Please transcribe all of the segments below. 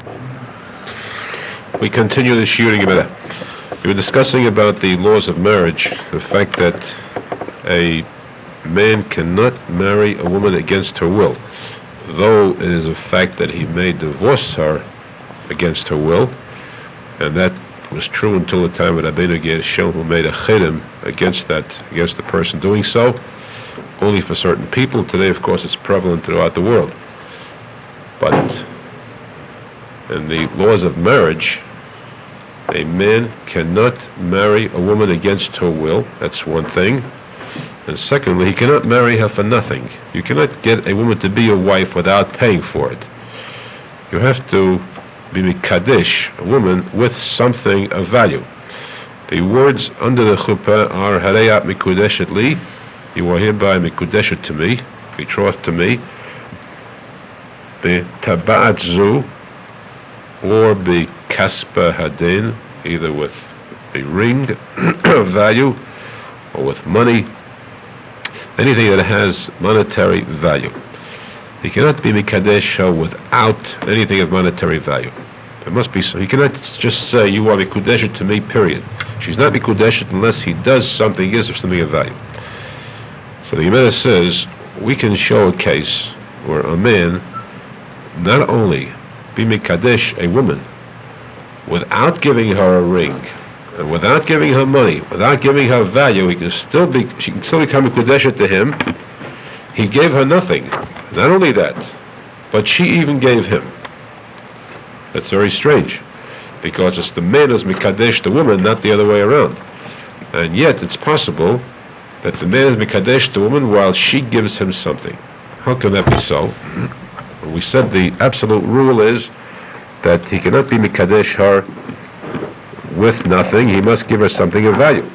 We continue the shooting Gemara. We were discussing about the laws of marriage, the fact that a man cannot marry a woman against her will, though it is a fact that he may divorce her against her will, and that was true until the time of Rabbeinu Gershom, who made a chidem against the person doing so, only for certain people. Today, of course, it's prevalent throughout the world. But in the laws of marriage, a man cannot marry a woman against her will. That's one thing. And secondly, he cannot marry her for nothing. You cannot get a woman to be your wife without paying for it. You have to be mikadesh, a woman with something of value. The words under the chuppah are hareyat mikudeshet li, you are hereby mikudeshet to me, betrothed to me, be tabaat zu, or be kaspa hadin, either with a ring of value or with money, anything that has monetary value. He cannot be mikadesh without anything of monetary value. There must be so. He cannot just say, you are mikudeshet to me, period. She's not mikudeshet unless he does something, gives her something of value. So the Gemara says, we can show a case where a man not only be mikadesh a woman without giving her a ring, and without giving her money, without giving her value, she can still become mikudeshet to him. He gave her nothing. Not only that, but she even gave him. That's very strange, because it's the man who's mikadesh the woman, not the other way around. And yet it's possible that the man is mikadesh the woman while she gives him something. How can that be so? We said the absolute rule is that he cannot be mikadesh her with nothing. He must give her something of value.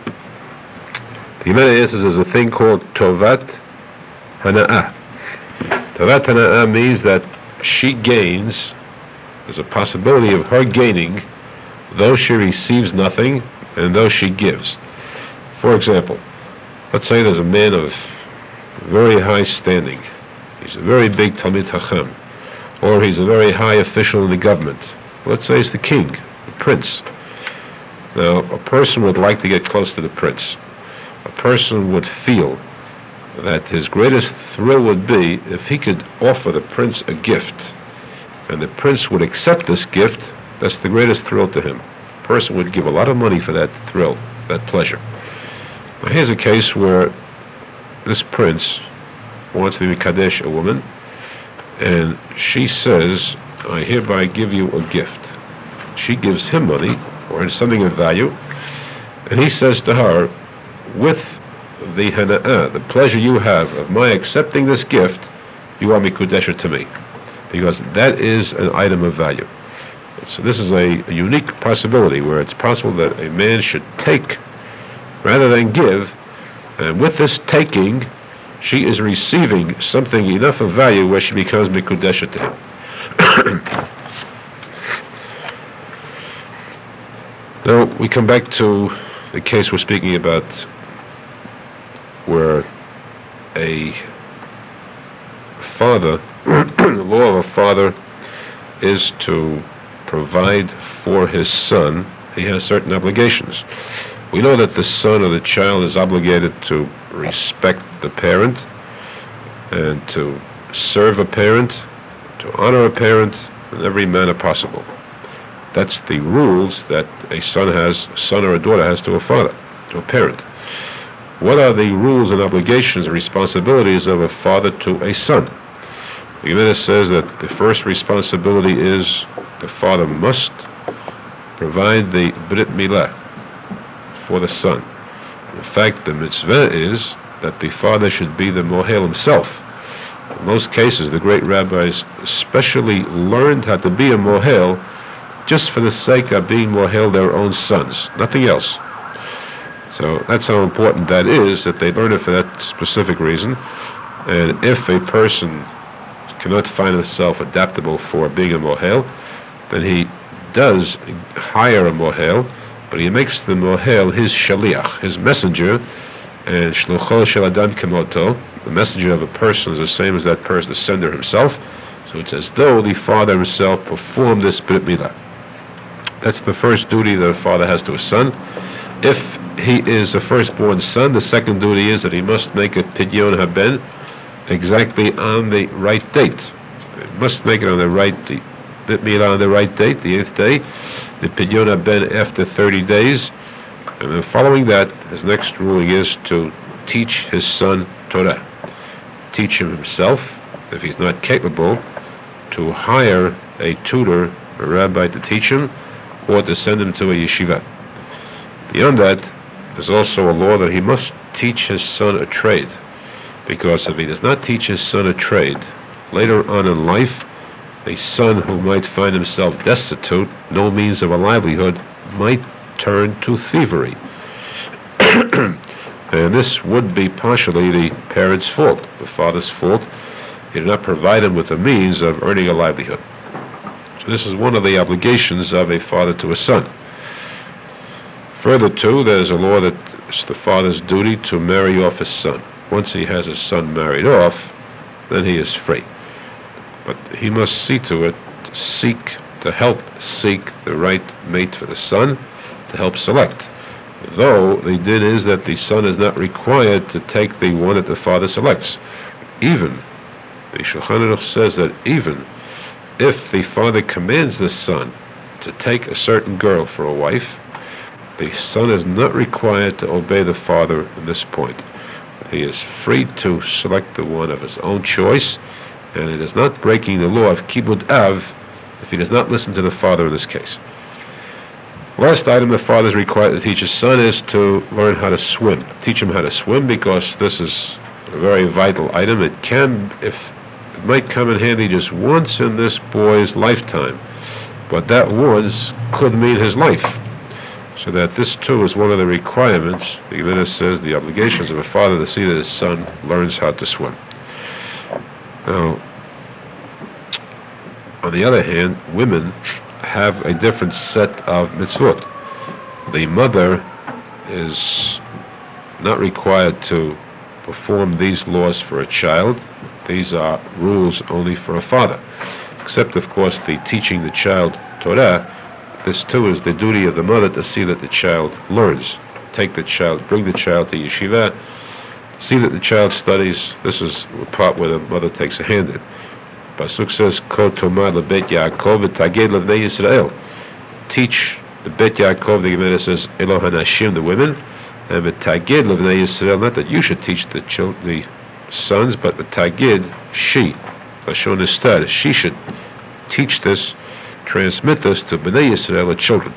The Gemara is there's a thing called tovat hana'ah. Tovat hana'ah means that she gains. There's a possibility of her gaining, though she receives nothing and though she gives. For example, let's say there's a man of very high standing. He's a very big Talmid Chacham, or he's a very high official in the government. Let's say he's the king, the prince. Now, a person would like to get close to the prince. A person would feel that his greatest thrill would be if he could offer the prince a gift, and the prince would accept this gift. That's the greatest thrill to him. A person would give a lot of money for that thrill, that pleasure. Now, here's a case where this prince wants to be mikadesh a woman, and she says, I hereby give you a gift. She gives him money, or something of value, and he says to her, with the hana'ah, the pleasure you have of my accepting this gift, you are mikudeshet to me, because that is an item of value. So this is a unique possibility where it's possible that a man should take rather than give, and with this taking, she is receiving something enough of value where she becomes mikudeshet to him. Now we come back to the case we're speaking about, where a father, the law of a father is to provide for his son. He has certain obligations. We know that the son or the child is obligated to respect the parent and to serve a parent, to honor a parent in every manner possible. That's the rules that a son or a daughter has to a father, to a parent. What are the rules and obligations and responsibilities of a father to a son? The Gemara says that the first responsibility is the father must provide the Brit Milah for the son. In fact, the mitzvah is that the father should be the mohel himself. In most cases, the great rabbis especially learned how to be a mohel just for the sake of being mohel their own sons, nothing else. So that's how important that is, that they learn it for that specific reason. And if a person cannot find himself adaptable for being a mohel, then he does hire a mohel, but he makes the mohel his shaliach, his messenger, and shlucho shel adam kemoto, the messenger of a person is the same as that person, the sender himself. So it's as though the father himself performed this Brit Milah. That's the first duty that a father has to his son. If he is a firstborn son, the second duty is that he must make a Pidyon Haben exactly on the right date. He must make it on the right Brit Milah on the right date, the 8th day. The Pidyon Haben after 30 days. And then following that, his next ruling is to teach his son Torah. Teach him himself, if he's not capable, to hire a tutor, a rabbi to teach him, or to send him to a yeshiva. Beyond that, there's also a law that he must teach his son a trade, because if he does not teach his son a trade, later on in life, a son who might find himself destitute, no means of a livelihood, might turn to thievery. And this would be partially the parent's fault, the father's fault. He did not provide him with the means of earning a livelihood. So this is one of the obligations of a father to a son. Further too, there is a law that it's the father's duty to marry off his son. Once he has his son married off, then he is free. But he must see to it, to help seek the right mate for the son, to help select. Though the din is that the son is not required to take the one that the father selects. Even, the Shulchan Aruch says that even if the father commands the son to take a certain girl for a wife, the son is not required to obey the father at this point. He is free to select the one of his own choice, and it is not breaking the law of Kibud Av if he does not listen to the father in this case. Last item the father is required to teach his son is to learn how to swim. Teach him how to swim, because this is a very vital item. It might come in handy just once in this boy's lifetime, but that once could mean his life. So that this too is one of the requirements. The Gemara says the obligations of a father to see that his son learns how to swim. Now, on the other hand, women have a different set of mitzvot. The mother is not required to perform these laws for a child. These are rules only for a father. Except, of course, the teaching the child Torah. This too is the duty of the mother to see that the child learns. Take the child, bring the child to yeshiva, see that the child studies. This is the part where the mother takes a hand in. Pasuk says, Ko tomar lebet Yaakov v'taged levnei Yisrael. Teach the Bet Yaakov, the Gemara says, Elo hanashim, the women, and v'taged levnei Yisrael, not that you should teach the sons, but v'taged, she, Lashon Estar, she should teach this, transmit this to Bnei Yisrael, the children.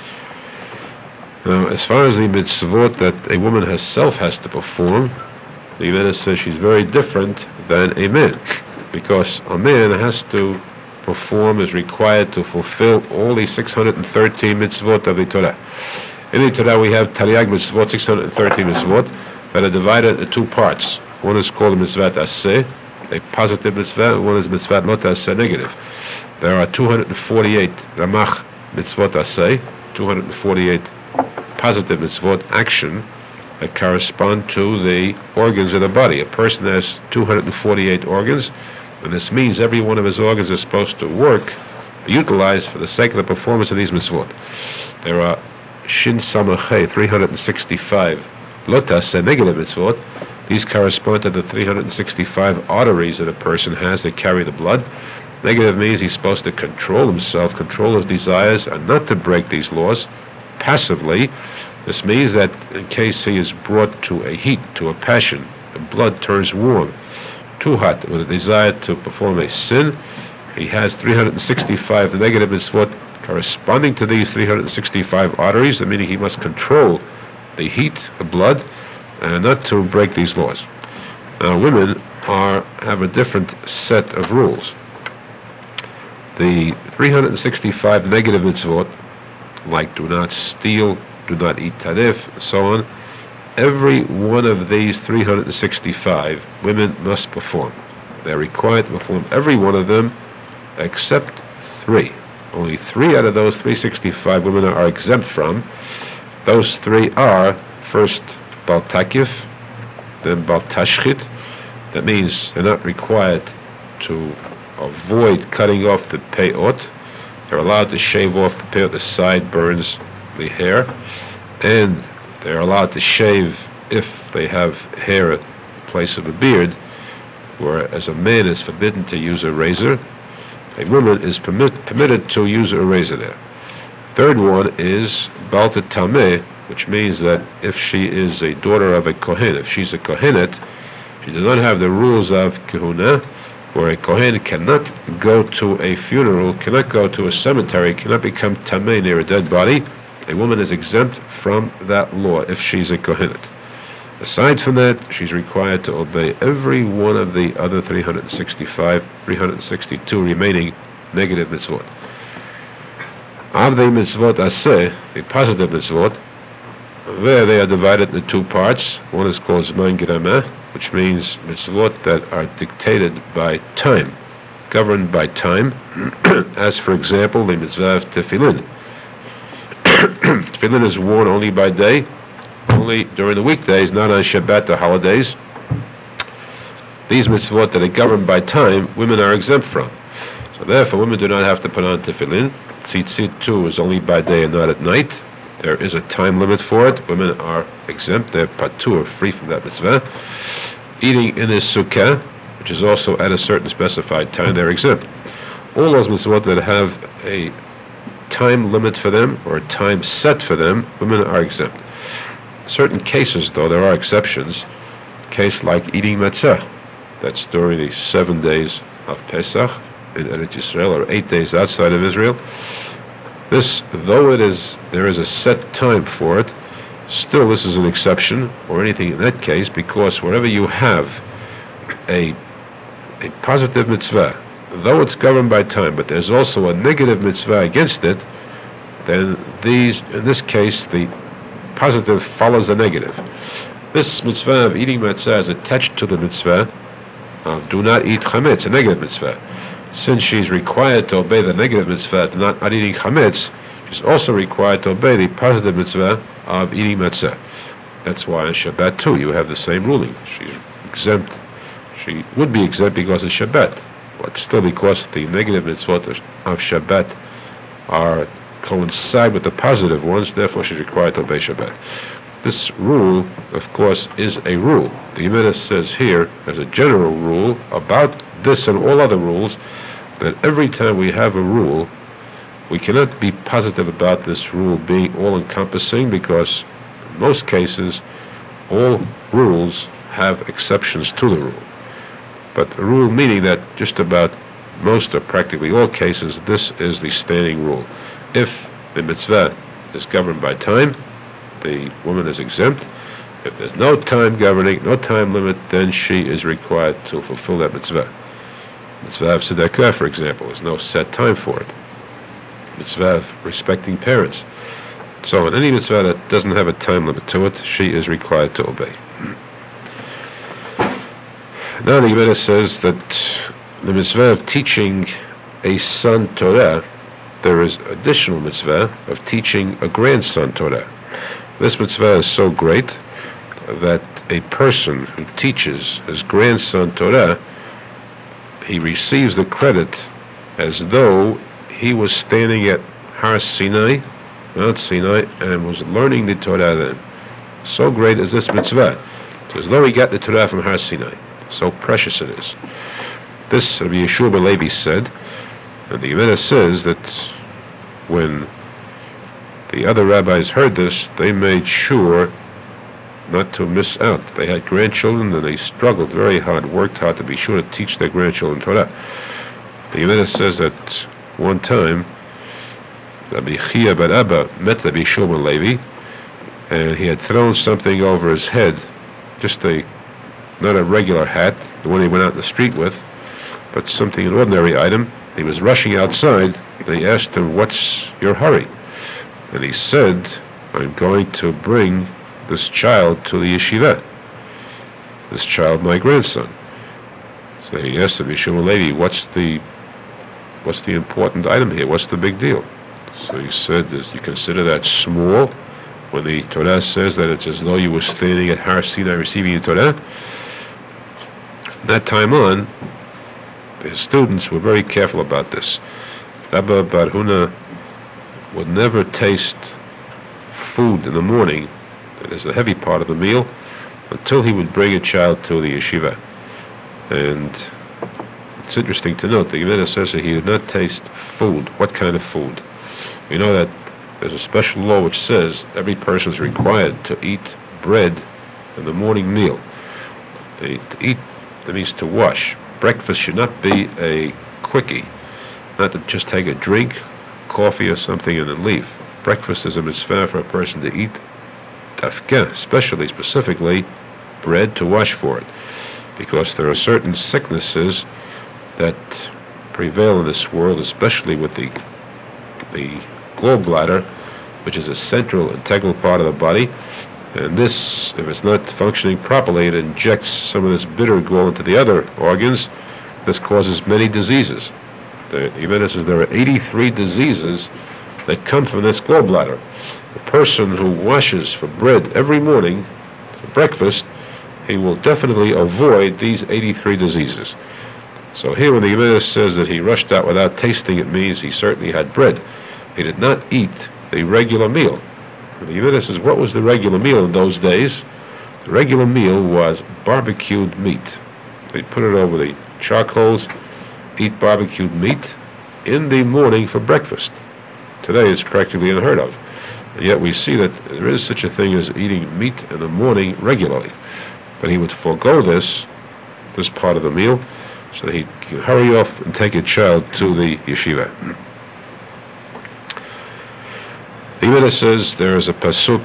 Now, as far as the mitzvot that a woman herself has to perform, the Gemara says she's very different than a man, because a man has to perform, is required to fulfill all the 613 mitzvot of the Torah. In the Torah we have Tariag mitzvot, 613 mitzvot, that are divided into two parts. One is called mitzvat aseh, a positive mitzvah, and one is mitzvat lo taseh, negative. There are 248 ramach mitzvot aseh, 248 positive mitzvot, action, that correspond to the organs of the body. A person has 248 organs, and this means every one of his organs is supposed to work, be utilized for the sake of the performance of these mitzvot. There are shin samachay, 365 lotas and negative mitzvot. These correspond to the 365 arteries that a person has that carry the blood. Negative means he's supposed to control himself, control his desires, and not to break these laws passively. This means that in case he is brought to a heat, to a passion, the blood turns warm, too hot, with a desire to perform a sin, he has 365 negative mitzvot corresponding to these 365 arteries, meaning he must control the heat, the blood, and not to break these laws. Now, women have a different set of rules. The 365 negative mitzvot, like do not steal, do not eat tarif, and so on, every one of these 365 women must perform. They're required to perform every one of them except 3. Only 3 out of those 365 women are exempt from. Those 3 are, first, Bal Takif, then Bal Tashchit. That means they're not required to avoid cutting off the payot. They're allowed to shave off the payot, the sideburns, the hair, and they're allowed to shave if they have hair in place of a beard, whereas a man is forbidden to use a razor. A woman is permitted to use a razor there. Third one is Balta Tameh, which means that if she is a daughter of a Kohen, if she's a Kohenet, she does not have the rules of Kehuna, where a Kohen cannot go to a funeral, cannot go to a cemetery, cannot become Tameh near a dead body. A woman is exempt from that law if she's a Kohenet. Aside from that, she's required to obey every one of the other 362 remaining negative mitzvot. Of the mitzvot aseh, the positive mitzvot, there they are divided into two parts. One is called Zman Gerameh, which means mitzvot that are dictated by time, governed by time, as for example the mitzvah of tefillin. Tefillin is worn only by day, only during the weekdays, not on Shabbat or holidays. These mitzvot that are governed by time, women are exempt from. So therefore, women do not have to put on tefillin. Tzitzit too is only by day and not at night. There is a time limit for it. Women are exempt. They're patur, free from that mitzvah. Eating in a sukkah, which is also at a certain specified time, they're exempt. All those mitzvot that have a time limit for them or a time set for them, women are exempt. Certain cases, though, there are exceptions. A case like eating matzah, that's during the 7 days of Pesach in Eretz Yisrael, or 8 days outside of Israel. This, though there is a set time for it, still this is an exception, or anything in that case, because wherever you have a positive mitzvah, though it's governed by time, but there's also a negative mitzvah against it, then in this case, the positive follows the negative. This mitzvah of eating matzah is attached to the mitzvah of do not eat chametz, a negative mitzvah. Since she's required to obey the negative mitzvah of not eating chametz, she's also required to obey the positive mitzvah of eating matzah. That's why on Shabbat too you have the same ruling. She's exempt. She would be exempt because it's Shabbat, but still because the negative mitzvot of Shabbat coincide with the positive ones, therefore she's required to obey Shabbat. This rule, of course, is a rule. The Gemara says here, as a general rule, about this and all other rules, that every time we have a rule, we cannot be positive about this rule being all-encompassing, because in most cases, all rules have exceptions to the rule. But a rule meaning that just about most or practically all cases, this is the standing rule. If the mitzvah is governed by time, the woman is exempt. If there's no time governing, no time limit, then she is required to fulfill that mitzvah. Mitzvah of tzedakah, for example, there's no set time for it. Mitzvah of respecting parents. So in any mitzvah that doesn't have a time limit to it, she is required to obey. Now the Gemara says that the mitzvah of teaching a son Torah, there is additional mitzvah of teaching a grandson Torah. This mitzvah is so great that a person who teaches his grandson Torah, he receives the credit as though he was standing at Har Sinai, Mount Sinai, and was learning the Torah then. So great is this mitzvah. So as though he got the Torah from Har Sinai. So precious it is. This Rabbi Yeshua ben Levi said, and the Gemara says that when the other rabbis heard this, they made sure not to miss out. They had grandchildren and they struggled very hard, worked hard to be sure to teach their grandchildren Torah. The Gemara says that one time Rabbi Chia bar Abba met Rabbi Yeshua ben Levi, and he had thrown something over his head, not a regular hat, the one he went out in the street with, but something, an ordinary item. He was rushing outside. They asked him, "What's your hurry?" And he said, "I'm going to bring this child to the yeshiva. This child, my grandson." So he asked him, Yeshua Levi, what's the important item here? What's the big deal? So he said, you consider that small when the Torah says that it's as though you were standing at Har Sinai receiving the Torah? From that time on, his students were very careful about this. Rabbi Bar Huna would never taste food in the morning, that is the heavy part of the meal, until he would bring a child to the yeshiva. And it's interesting to note, the Gemara says that he did not taste food. What kind of food? We know that there's a special law which says every person is required to eat bread in the morning meal. To eat, that means to wash. Breakfast should not be a quickie, not to just take a drink, coffee or something and then leave. Breakfast is a mitzvah for a person to eat tafkeh, specifically bread, to wash for it, because there are certain sicknesses that prevail in this world, especially with the gallbladder, which is a central integral part of the body, and this, if it's not functioning properly, it injects some of this bitter gall into the other organs. This causes many diseases. The Gemara says there are 83 diseases that come from this gallbladder. The person who washes for bread every morning for breakfast, he will definitely avoid these 83 diseases. So here when the Gemara says that he rushed out without tasting, it means he certainly had bread. He did not eat the regular meal. And the Gemara says, what was the regular meal in those days? The regular meal was barbecued meat. They'd put it over the charcoals, eat barbecued meat in the morning for breakfast. Today it's practically unheard of. And yet we see that there is such a thing as eating meat in the morning regularly. But he would forego this part of the meal, so that he could hurry off and take a child to the yeshiva. The Gemara says there is a pasuk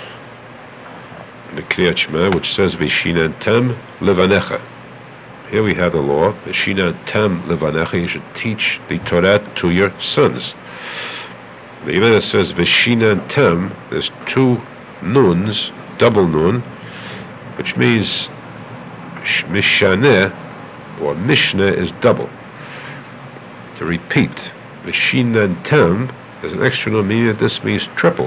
in the Kriyat Shema which says Vishinantam levanecha. Here we have the law, Vishinantam levanecha, you should teach the Torah to your sons. The Gemara says Vishinantam, there's two nuns, double nun, which means Mishaneh or Mishnah is double. To repeat, Vishinantam, there's an extra nun, meaning that this means triple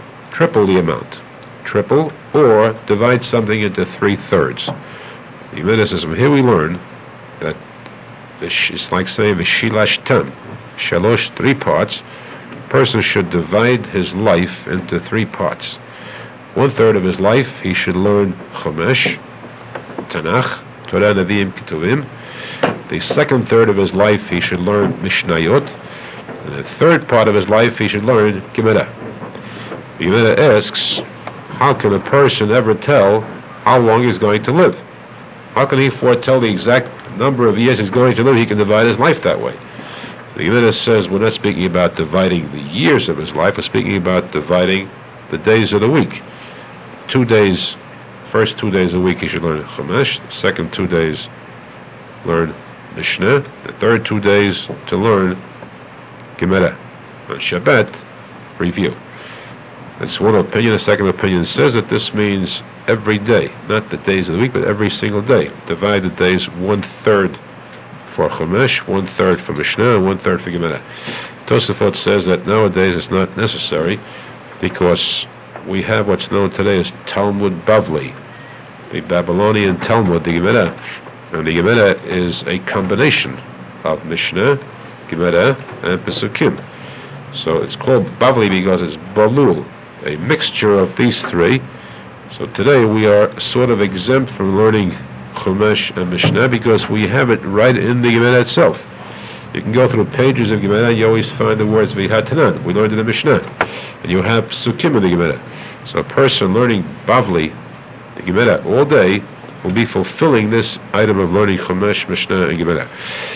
the amount. Triple, or divide something into 3/3. The Gemara says, from here we learn that it's like saying Vishilashtam, Shalosh, 3 parts. A person should divide his life into 3 parts. 1/3 of his life he should learn Chumash, Tanakh, Torah, Nevi'im, Ketuvim. The second third of his life he should learn Mishnayot, and the third part of his life he should learn Gemara. The Gemara asks, how can a person ever tell how long he's going to live? How can he foretell the exact number of years he's going to live? He can divide his life that way. The Gemara says we're not speaking about dividing the years of his life, we're speaking about dividing the days of the week. 2 days, first 2 days a week he should learn Chumash, the second 2 days learn Mishnah, the third 2 days to learn Gemara. On Shabbat, review. That's one opinion. The second opinion says that this means every day, not the days of the week, but every single day. Divide the days 1/3 for Chumash, 1/3 for Mishnah, and 1/3 for Gemara. Tosafot says that nowadays it's not necessary because we have what's known today as Talmud Bavli, the Babylonian Talmud, the Gemara. And the Gemara is a combination of Mishnah, Gemara, and Pesukim. So it's called Bavli because it's Balul, a mixture of these 3. So today we are sort of exempt from learning Chumash and Mishnah because we have it right in the Gemara itself. You can go through pages of Gemara and you always find the words V'hatanan. We learned in the Mishnah. And you have Pesukim in the Gemara. So a person learning Bavli, the Gemara, all day will be fulfilling this item of learning Chumash, Mishnah, and Gemara.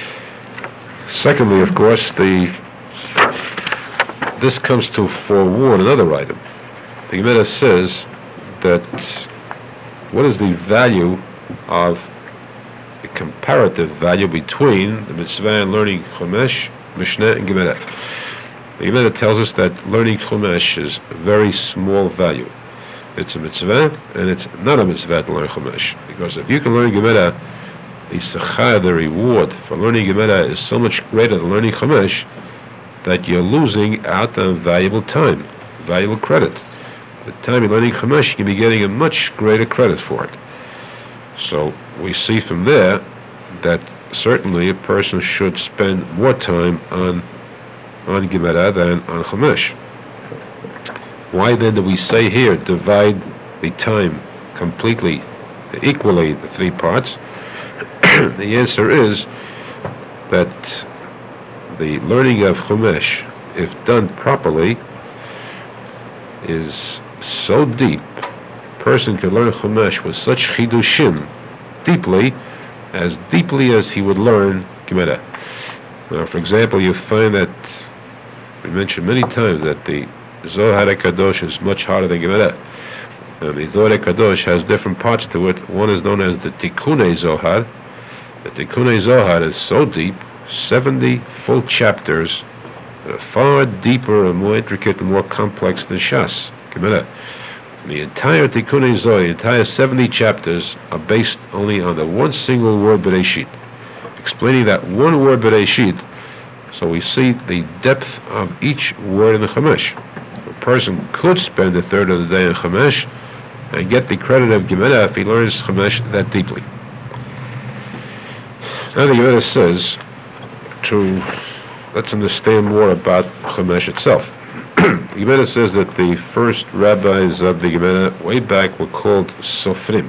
Secondly, of course, this comes to forewarn another item. The Gemara says that what is the value of the comparative value between the mitzvah and learning Chumash, Mishnah, and Gemara? The Gemara tells us that learning Chumash is very small value. It's a mitzvah, and it's not a mitzvah to learn Chumash. Because if you can learn Gemara, the sechar, the reward for learning Gemara is so much greater than learning Chumash that you're losing out on valuable time, valuable credit. The time you're learning Chumash, you can be getting a much greater credit for it. So we see from there that certainly a person should spend more time on Gemara than on Chumash. Why then do we say here, divide the time completely, equally, the three parts? The answer is that the learning of Chumash, if done properly, is so deep. A person can learn Chumash with such chidushim deeply as he would learn Gemara. Now, for example, you find that we mentioned many times that the Zohar HaKadosh is much harder than Gemara. And the Zohar HaKadosh has different parts to it. One is known as the Tikkunei Zohar. The Tikkunei Zohar is so deep, 70 full chapters, far deeper and more intricate and more complex than Shas, Gemara. The entire Tikkunei Zohar, the entire 70 chapters, are based only on the one single word Bereshit, explaining that one word Bereshit. So we see the depth of each word in the Chumash. A person could spend a third of the day in Chumash and get the credit of Gemara if he learns Chumash that deeply. Now the Gemara says let's understand more about Chumash itself. The Gemara says that the first rabbis of the Gemara way back were called Sofrim.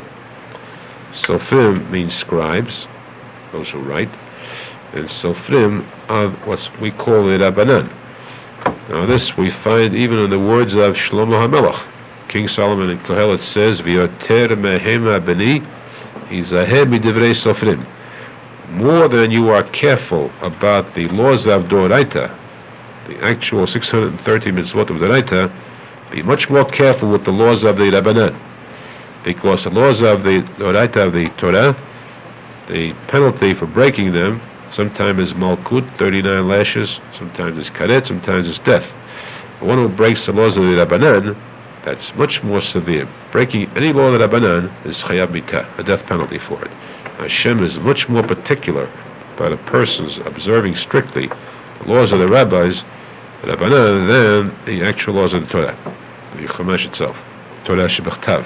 Sofrim means scribes, those who write, and Sofrim of what we call the Rabbanan. Now this we find even in the words of Shlomo HaMelech. King Solomon in Kohelet says, V'yoter mehema beni, hizaher midivrei Sofrim. More than you are careful about the laws of Doraita, the actual 630 mitzvot of Doraita, be much more careful with the laws of the Rabbanan. Because the laws of the Doraita of the Torah, the penalty for breaking them, sometimes is Malkut, 39 lashes, sometimes is Karet, sometimes is death. The one who breaks the laws of the Rabbanan, that's much more severe. Breaking any law of the Rabbanan is Chayab Mitah, a death penalty for it. Hashem is much more particular about a person's observing strictly the laws of the rabbis, the Rabbanan, than the actual laws of the Torah, the Chumash itself, Torah Shebechtav.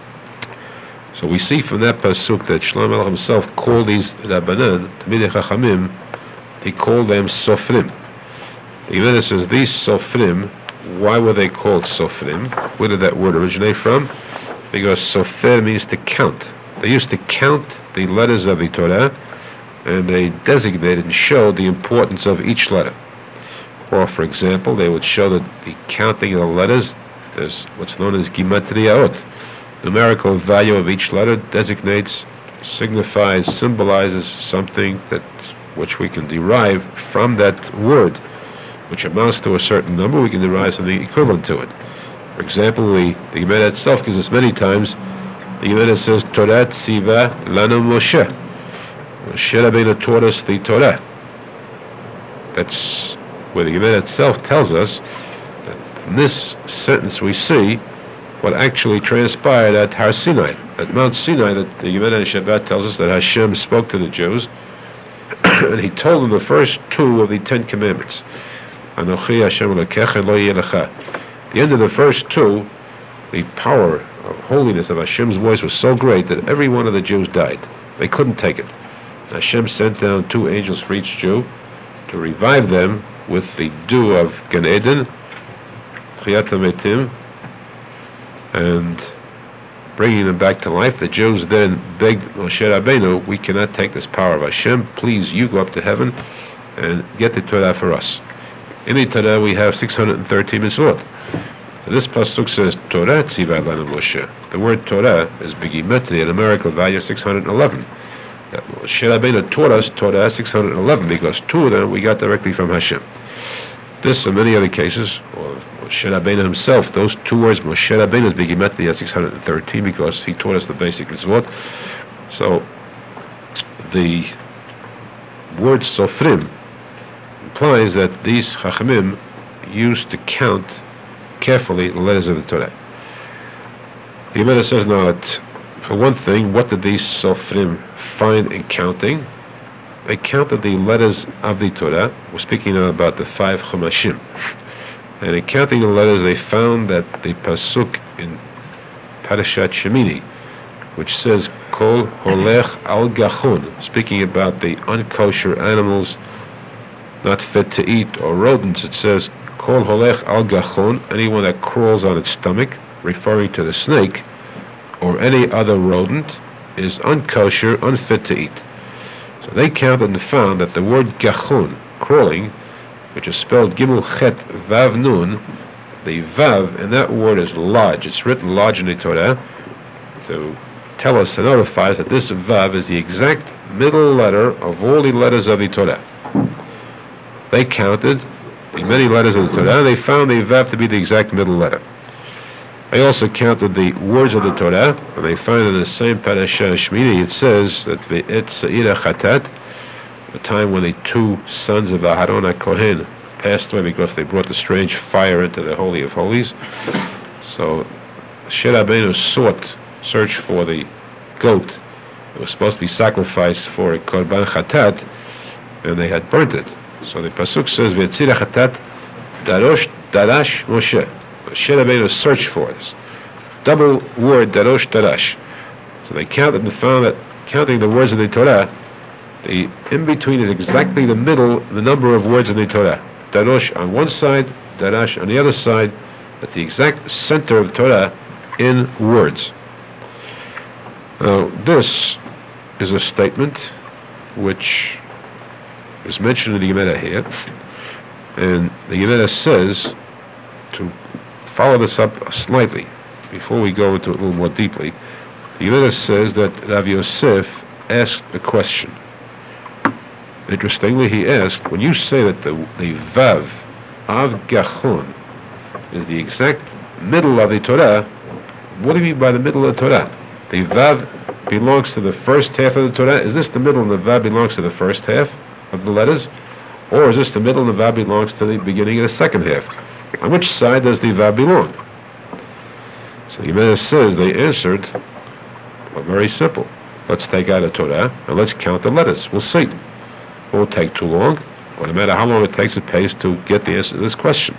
So we see from that pasuk that Shlomo HaMelech himself called these Rabbanan, Talmidei Chachamim, he called them Sofrim. The Gemara says these Sofrim, why were they called Sofrim? Where did that word originate from? Because Sofer means to count. They used to count the letters of the Torah, and they designated and showed the importance of each letter. Or, for example, they would show that the counting of the letters, there's what's known as Gimatriyaot. Numerical value of each letter designates, signifies, symbolizes something that which we can derive from that word, which amounts to a certain number. We can derive something equivalent to it. For example, the Gemara itself gives us many times. The Gemara says, Torah tziva lanu Moshe. Moshe Rabbeinu taught us the Torah. That's where the Gemara itself tells us that in this sentence we see what actually transpired at Har Sinai, at Mount Sinai, that the Gemara in Shabbat tells us that Hashem spoke to the Jews, and he told them the first two of the 10 Commandments. Anochi Hashem Elokecha lo yeh lecha. At the end of the first two, the power of holiness of Hashem's voice was so great that every one of the Jews died. They couldn't take it. Hashem sent down 2 angels for each Jew to revive them with the dew of Gan Eden, Chiyat HaMetim, and bringing them back to life. The Jews then begged Moshe Rabbeinu, we cannot take this power of Hashem. Please, you go up to heaven and get the Torah for us. In the Torah we have 613 mitzvot. So this pasuk says, Torah tziva lanu Moshe. The word Torah is begimetri, a numerical value of 611. That Moshe Rabbeinu taught us Torah 611 because 2 of them we got directly from Hashem. This and many other cases, or Moshe Rabbeinu himself, those 2 words, Moshe Rabbeinu is begimetri at 613 because he taught us the basic mitzvot. So the word Sofrim implies that these Chachamim used to count carefully the letters of the Torah. The Gemara says now that, for one thing, what did these Sofrim find in counting? They counted the letters of the Torah. We're speaking now about the 5 Chumashim. And in counting the letters, they found that the pasuk in Parashat Shemini, which says, Kol holech al gachun, speaking about the unkosher animals not fit to eat, or rodents. It says Kol holech al gachun, anyone that crawls on its stomach, referring to the snake, or any other rodent, is unkosher, unfit to eat. So they counted and found that the word gachun, crawling, which is spelled gimel chet vav nun, the vav in that word is large. It's written large in the Torah to tell us, to notify us that this vav is the exact middle letter of all the letters of the Torah. They counted the many letters of the Torah, and they found the vav to be the exact middle letter. They also counted the words of the Torah, and they find in the same parasha Shmini it says that the Et Se'ira Chatat, the time when the two sons of Aharon HaKohen passed away because they brought the strange fire into the Holy of Holies. So Moshe Rabbeinu searched for the goat that was supposed to be sacrificed for a Korban Chatat, and they had burnt it. So the Pasuk says, V'etzira Chatat Darash Moshe. Moshe Rabbeinu searched for this. Double word, Darosh Darash. So they counted and found that, counting the words of the Torah, the in-between is exactly the middle, the number of words in the Torah. Darosh on one side, Darash on the other side. That's the exact center of the Torah in words. Now, this is a statement which is mentioned in the Gemara here, and the Gemara says, to follow this up slightly, before we go into it a little more deeply, the Gemara says that Rav Yosef asked a question. Interestingly, he asked, when you say that the Vav of Gachon is the exact middle of the Torah, what do you mean by the middle of the Torah? The Vav belongs to the first half of the Torah. Is this the middle and the Vav belongs to the first half of the letters? Or is this the middle and the Vav belongs to the beginning of the second half? On which side does the Vav belong? So the Gemara says, they answered, well, very simple. Let's take out the Torah and let's count the letters. We'll see. It won't take too long, but no matter how long it takes, it pays to get the answer to this question.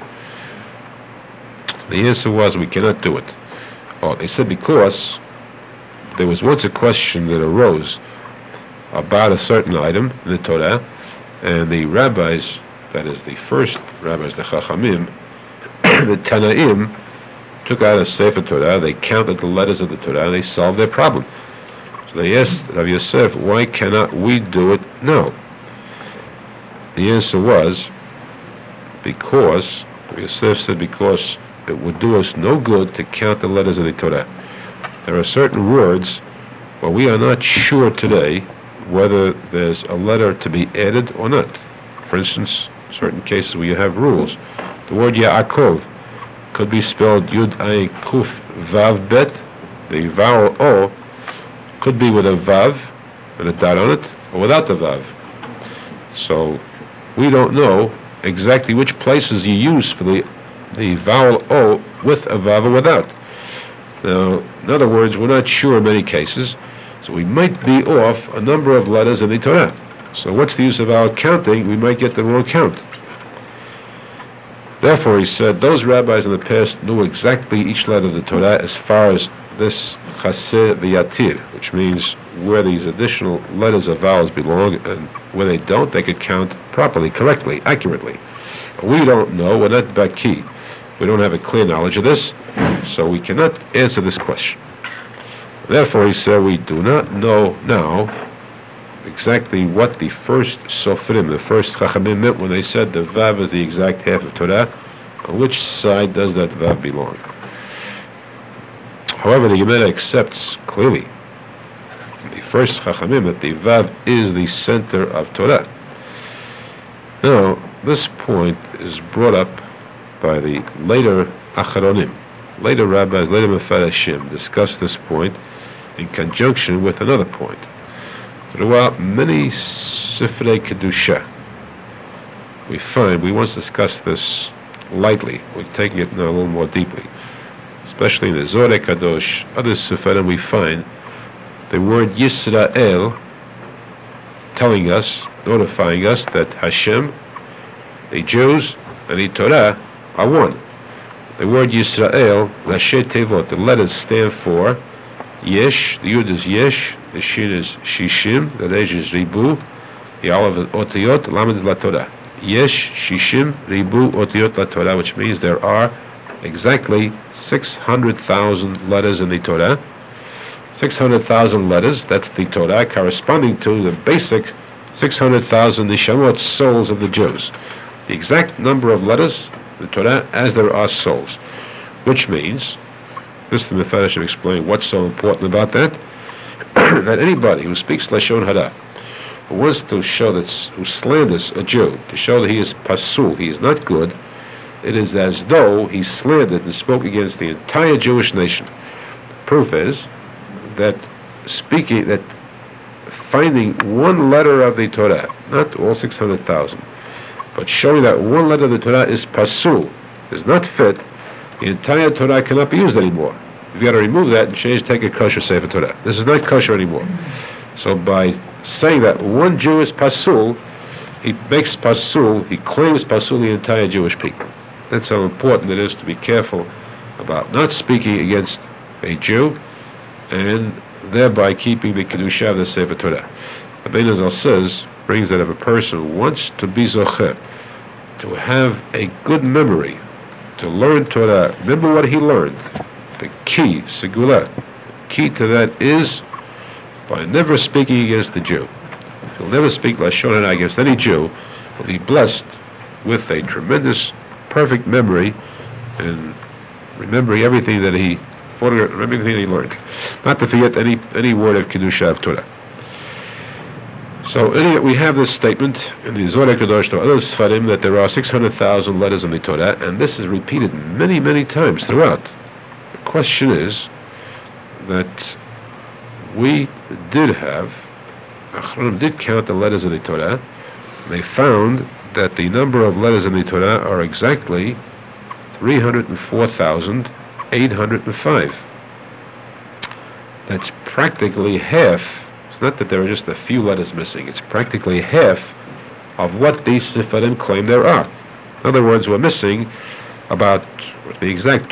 The answer was, we cannot do it. Oh, they said because there was once a question that arose about a certain item in the Torah, and the rabbis, that is the first rabbis, the Chachamim, the Tanaim, took out a Sefer Torah, they counted the letters of the Torah, and they solved their problem. So they asked Rav Yosef, why cannot we do it now? The answer was, because, Rav Yosef said, because it would do us no good to count the letters of the Torah. There are certain words where we are not sure today whether there's a letter to be added or not. For instance, certain cases where you have rules. The word Yaakov could be spelled Yud Ayin Kuf Vav Bet. The vowel O could be with a Vav and a dot on it, or without the Vav. So we don't know exactly which places you use for the vowel O with a Vav or without. Now, in other words, we're not sure in many cases, so we might be off a number of letters in the Torah. So what's the use of our counting? We might get the wrong count. Therefore, he said, those rabbis in the past knew exactly each letter of the Torah as far as this chaser v'yatir, which means where these additional letters or vowels belong, and where they don't, they could count properly, correctly, accurately. We don't know, we're not baki. We don't have a clear knowledge of this, so we cannot answer this question. Therefore, he said, we do not know now exactly what the first Sofrim, the first Chachamim meant when they said the Vav is the exact half of Torah. On which side does that Vav belong? However, the Gemara accepts clearly the first Chachamim that the Vav is the center of Torah. Now, this point is brought up by the later Acharonim. Later rabbis, later Mefarashim discussed this point in conjunction with another point. Throughout many Sifrei Kedusha, we once discussed this lightly. We're taking it now a little more deeply. Especially in the Zohar Kadosh, other Sifrim, we find the word Yisrael telling us, notifying us that Hashem, the Jews, and the Torah are one. The word Yisrael, Rashi Tevot, the letters stand for Yesh, the Yud is Yesh, the shin is shishim, the resh is ribu, the aleph is otiyot, lamed is la Torah. Yesh shishim ribu otiyot la Torah, which means there are exactly 600,000 letters in the Torah. 600,000 letters, that's the Torah, corresponding to the basic 600,000 nishamot, souls of the Jews. The exact number of letters, the Torah, as there are souls. Which means, this the Mefarish should explain what's so important about that, that anybody who speaks Lashon Hara, who wants to show that, who slanders a Jew, to show that he is pasul, he is not good, it is as though he slandered and spoke against the entire Jewish nation. Proof is that finding one letter of the Torah, not all 600,000, but showing that one letter of the Torah is pasul, is not fit, the entire Torah cannot be used anymore. You've got to remove that and take a kosher Sefer Torah. This is not kosher anymore. So by saying that one Jew is pasul, he makes pasul, he claims pasul the entire Jewish people. That's how important it is to be careful about not speaking against a Jew and thereby keeping the Kedusha of the Sefer Torah. Rabbeinu Zal says, brings that if a person wants to be zocher, to have a good memory, to learn Torah, remember what he learned. The key, segula, key to that is by never speaking against the Jew. If he'll never speak Lashon Hara against any Jew, he'll be blessed with a tremendous, perfect memory and remembering everything that he learned. Not to forget any word of Kedusha of Torah. So anyway, we have this statement in the Zohar Kadosh to other Sfarim that there are 600,000 letters in the Torah, and this is repeated many, many times throughout. The question is that we Achronim did count the letters in the Torah. They found that the number of letters in the Torah are exactly 304,805. That's practically half. It's not that there are just a few letters missing. It's practically half of what these Sifarim claim there are. In other words, we're missing about the exact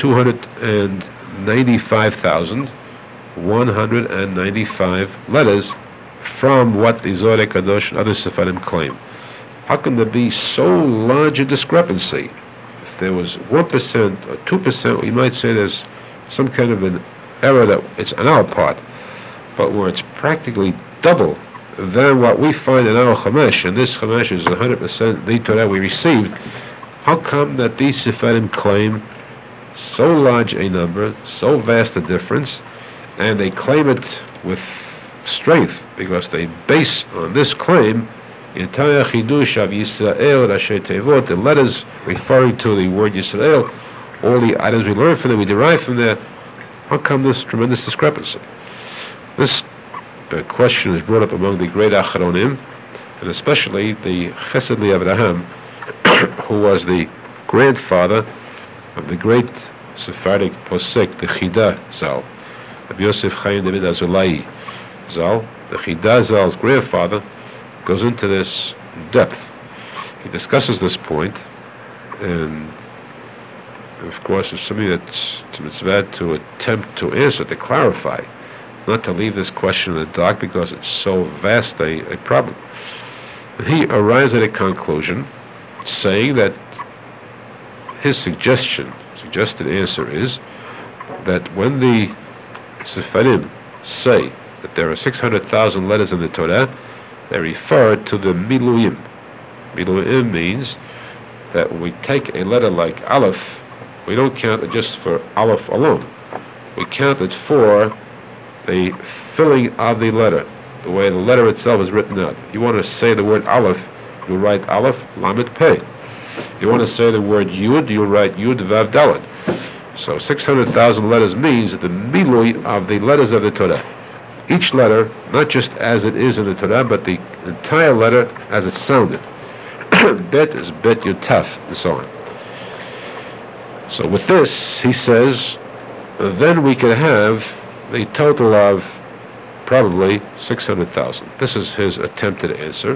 295,195 letters from what the Zohar Kadosh and other Sifarim claim. How can there be so large a discrepancy? If there was 1% or 2%, we might say there's some kind of an error that it's on our part. But where it's practically double than what we find in our Chumash, and this Chumash is 100% the Torah we received, how come that these Sifarim claim so large a number, so vast a difference, and they claim it with strength, because they base on this claim the entire Chidush of Yisrael, Rashi Tevot, the letters referring to the word Yisrael, all the items we learn from them, we derive from there. How come this tremendous discrepancy? This question is brought up among the great Achronim, and especially the Chesed Avraham, who was the grandfather of the great Sephardic Posek, the Chida Zal, Rabbi Yosef Chaim David Azulai Zal. The Chida Zal's grandfather goes into this in depth. He discusses this point, and of course it's something that's a mitzvah to attempt to answer, to clarify, not to leave this question in the dark because it's so vast a problem. And he arrives at a conclusion saying that his suggested answer is that when the Sefarim say that there are 600,000 letters in the Torah, they refer to the Miluyim. Miluyim means that when we take a letter like Aleph, we don't count it just for Aleph alone. We count it for the filling of the letter, the way the letter itself is written out. You want to say the word Aleph, you write Aleph, Lamed Pei. You want to say the word Yud, you write Yud, Vav, Dalet. So 600,000 letters means the Milui of the letters of the Torah. Each letter, not just as it is in the Torah, but the entire letter as it sounded. Bet is Bet Yud Taf, and so on. So with this, he says, then we can have the total of probably 600,000. This is his attempted answer.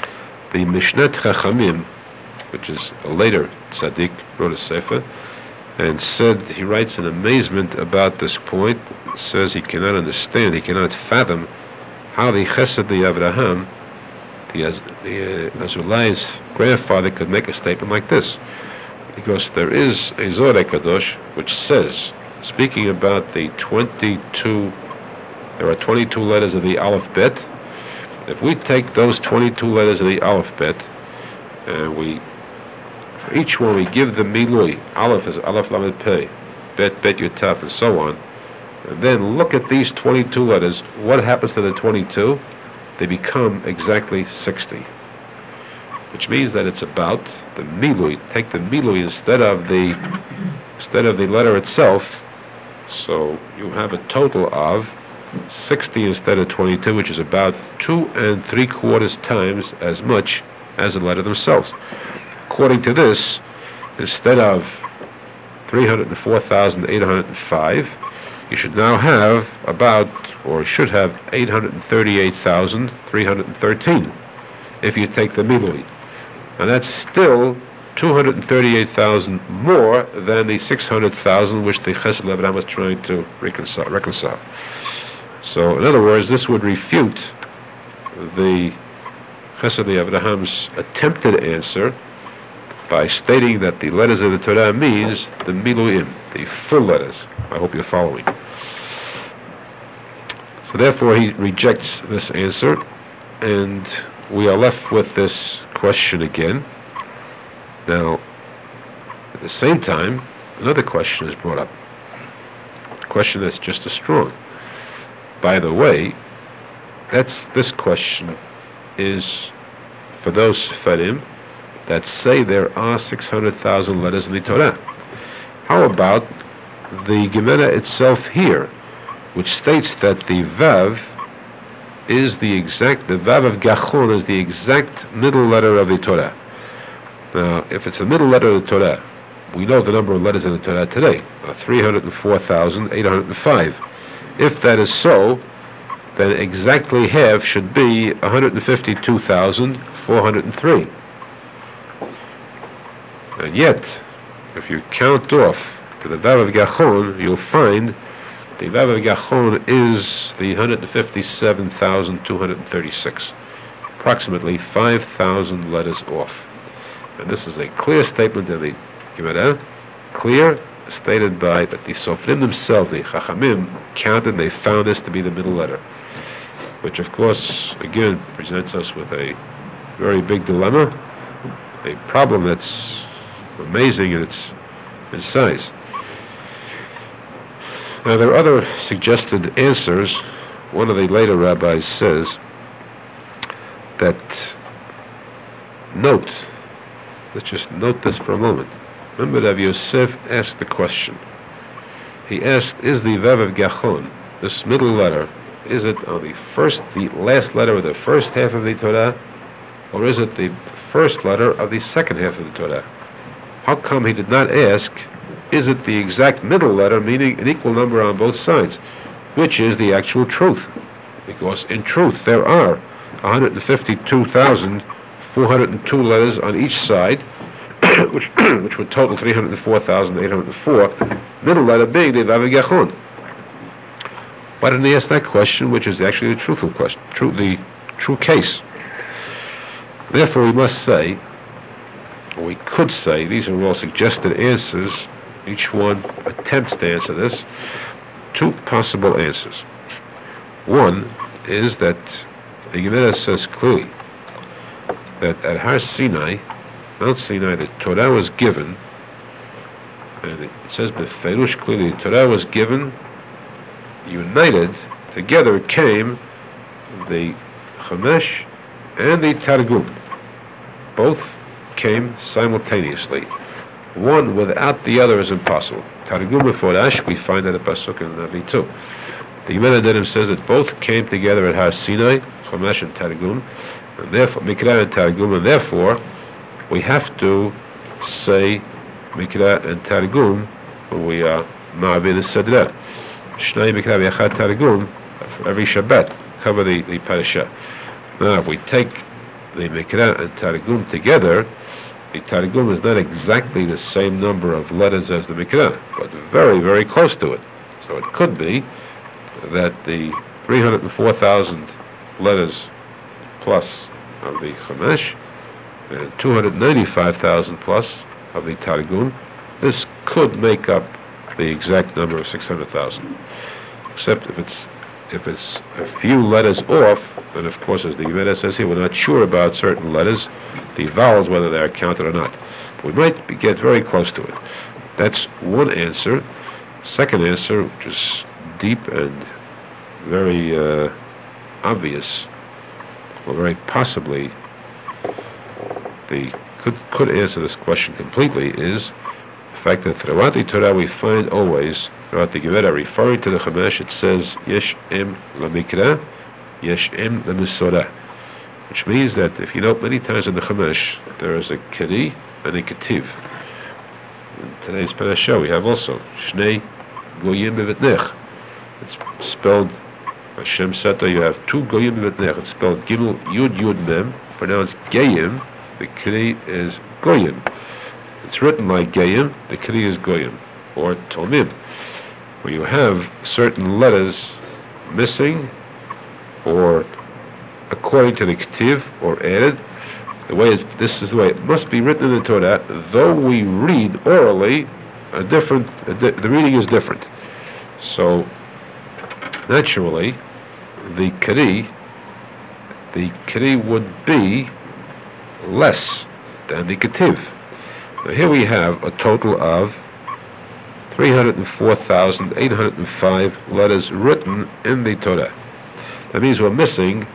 The Mishnat Chachamim, which is a later tzaddik, wrote a sefer, and said, he writes in amazement about this point, says he cannot understand, he cannot fathom how the Chesed the Avraham, the Azulai's grandfather, could make a statement like this. Because there is a Zohar Kadosh which says, speaking about the 22, there are 22 letters of the Aleph Bet. If we take those 22 letters of the Aleph Bet, and for each one we give the Milui, Aleph is Aleph Lamed Pei, Bet, Bet Yutaf, and so on, and then look at these 22 letters, what happens to the 22? They become exactly 60. Which means that it's about the Milui. Take the Milui instead of the letter itself, so you have a total of 60 instead of 22, which is about 2 3/4 times as much as the letter themselves. According to this, instead of 304,805, you should now have should have 838,313 if you take the Milui. And that's still 238,000 more than the 600,000 which the Chesed Avraham was trying to reconcile. So, in other words, this would refute the Chesed Abraham's attempted answer by stating that the letters of the Torah means the Miluim, the full letters. I hope you're following. So therefore he rejects this answer, and we are left with this question again. Now, at the same time, another question is brought up. A question that's just as strong. By the way, this question is for those Sefarim that say there are 600,000 letters in the Torah. How about the Gemara itself here, which states that the Vav of Gachon is the exact middle letter of the Torah. Now, if it's the middle letter of the Torah, we know the number of letters in the Torah today, 304,805. If that is so, then exactly half should be 152,403. And yet, if you count off to the Vav of Gachon, you'll find the Vav of Gachon is the 157,236, approximately 5,000 letters off. And this is a clear statement of the Gemara, clear, stated by that the Sofrim themselves, the Chachamim, counted, they found this to be the middle letter, which of course, again, presents us with a very big dilemma, a problem that's amazing in its size. Now there are other suggested answers. One of the later rabbis says that, let's just note this for a moment. Remember that Yosef asked the question. He asked, is the Vav of Gachon, this middle letter, is it on the last letter of the first half of the Torah, or is it the first letter of the second half of the Torah? How come he did not ask, is it the exact middle letter, meaning an equal number on both sides, which is the actual truth? Because in truth there are 152,402 letters on each side, which would total 304,804, middle letter being the Vav Gachon. Why didn't he ask that question, which is actually the truthful question, the true case? Therefore we must say, or we could say, these are all suggested answers, each one attempts to answer this, two possible answers. One is that the Gemara says clearly that at Har Sinai, Mount Sinai, the Torah was given, and it says Beferush clearly, the Torah was given, united, together came the Chumash and the Targum. Both came simultaneously. One without the other is impossible. Targum Meforash, we find that at Pasuk and Navi too. The Gemara Denim says that both came together at Har Sinai, Chumash and Targum, and therefore Mikra and Targum, and therefore we have to say Mikra and Targum when we are Ma'avin Sedra. Shnai Mikra v'Yachad Targum for every Shabbat cover the parasha. Now, if we take the Mikra and Targum together, the Targum is not exactly the same number of letters as the Mikra, but very, very close to it. So it could be that the 304,000 letters plus of the Chumash and 295,000 plus of the Targum, this could make up the exact number of 600,000. Except if it's a few letters off, then of course, as the Gemara says here, we're not sure about certain letters, the vowels, whether they're counted or not. We might get very close to it. That's one answer. Second answer, which is deep and very obvious, or very possibly could answer this question completely, is the fact that throughout the Torah we find always, throughout the Gemara, referring to the Chumash, it says Yesh Im Lamikra, Yesh Im Lamisorah, which means that if you note many times in the Chumash there is a Keri and a Ketiv. In today's parasha we have also Shnei Goyim B'Vitnech. It's spelled Hashem Sata. You have two Goyim B'Vitnech. It's spelled Gimel Yud Yud Mem, pronounced Geyim. The Keri is Goyim. It's written like Geyim. The Keri is Goyim, or Tomim. Where you have certain letters missing, or according to the Ketiv, or added, this is the way it must be written in the Torah. Though we read orally, the reading is different. So naturally, the Keri would be less than the Ketiv. Now here we have a total of 304,805 letters written in the Torah. That means we're missing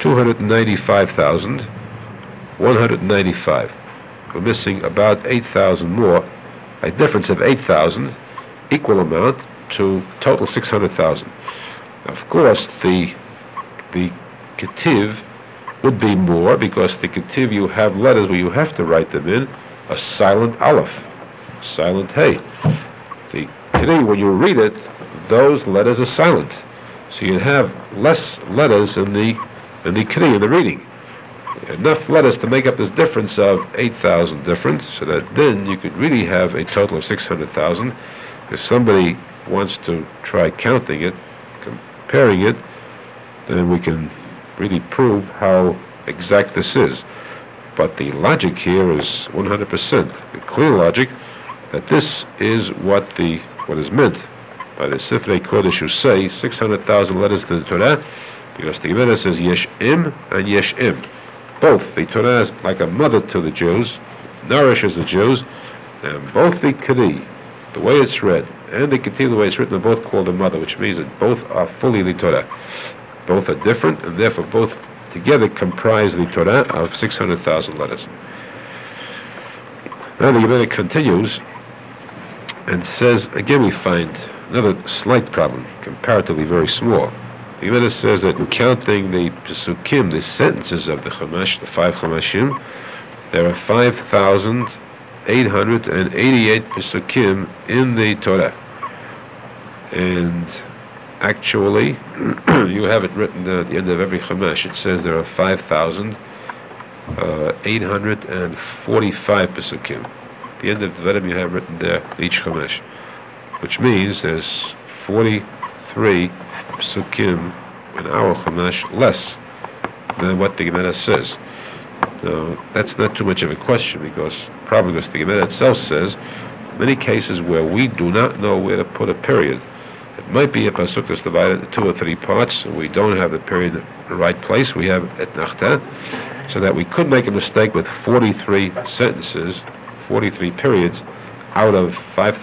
295,195. We're missing about 8,000 more, a difference of 8,000, equal amount to total 600,000. Of course, the Ketiv would be more, because the Ketiv, you have letters where you have to write them in a silent Aleph, silent Hey. The Keri, when you read it, those letters are silent. So you have less letters in the Keri, in the reading. Enough letters to make up this difference of 8,000 difference, so that then you could really have a total of 600,000. If somebody wants to try counting it, comparing it, then we can really prove how exact this is. But the logic here is 100%, the clear logic, that this is what is meant by the Sifrei Kodesh, who say 600,000 letters to the Torah, because the Gemara says Yesh Im and Yesh Im. Both, the Torah is like a mother to the Jews, nourishes the Jews, and both the Keri, the way it's read, and the Ketiv, the way it's written, are both called a mother, which means that both are fully the Torah. Both are different, and therefore both together comprise the Torah of 600,000 letters. Now the Gemara continues and says, again we find another slight problem, comparatively very small. The Gemara says that in counting the Pesukim, the sentences of the Chumash, the 5 Chumashim, there are 5,888 Pesukim in the Torah. And actually, you have it written at the end of every Chumash. It says there are 5,845 Pesukim. At the end of the Vedam you have written there each Chumash, which means there's 43 Pesukim in our Chumash less than what the Gemara says. Now, that's not too much of a question, probably because the Gemara itself says many cases where we do not know where to put a period. It might be a pasuk that's divided into 2 or 3 parts, and we don't have the period in the right place. We have et nachta, so that we could make a mistake with 43 sentences, 43 periods, out of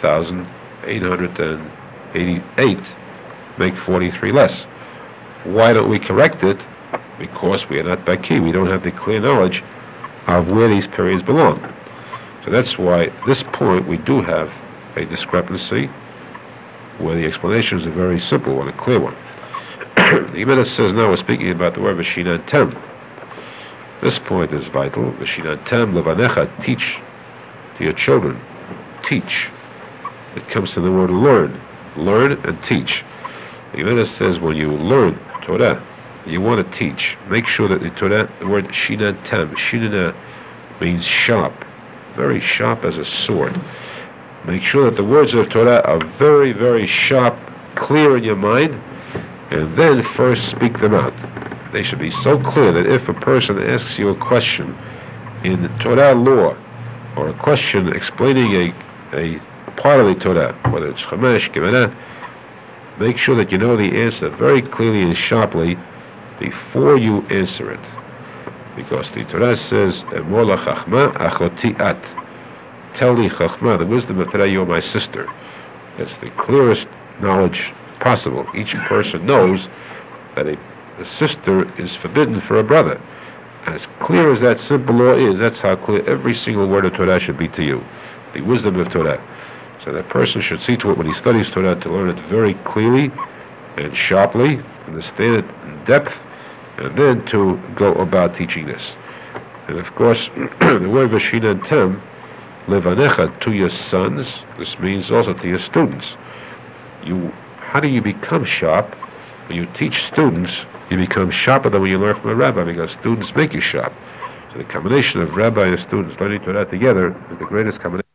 5,888, make 43 less. Why don't we correct it? Because we are not baki. We don't have the clear knowledge of where these periods belong. So that's why at this point we do have a discrepancy, where the explanations are very simple one, a clear one. The Gemara says now we're speaking about the word V'shinantam. This point is vital. V'shinantam levanecha, teach to your children. Teach. It comes to the word learn. Learn and teach. The Gemara says when you learn Torah, you want to teach, make sure that the Torah, the word shinantam, shinana means sharp, very sharp as a sword. Make sure that the words of Torah are very, very sharp, clear in your mind, and then first speak them out. They should be so clear that if a person asks you a question in the Torah law, or a question explaining a part of the Torah, whether it's Chumash, Gemara, make sure that you know the answer very clearly and sharply before you answer it. Because the Torah says, Emor la chachma achoti at. Tell the chachma, the wisdom of Torah, you're my sister. That's the clearest knowledge possible. Each person knows that a sister is forbidden for a brother. As clear as that simple law is, that's how clear every single word of Torah should be to you. The wisdom of Torah. So that person should see to it when he studies Torah to learn it very clearly and sharply, understand it in depth, and then to go about teaching this. And of course, the word Vashina and Tem, Levanecha, to your sons, this means also to your students. How do you become sharp? When you teach students, you become sharper than when you learn from a rabbi, because students make you sharp. So the combination of rabbi and students learning Torah together is the greatest combination.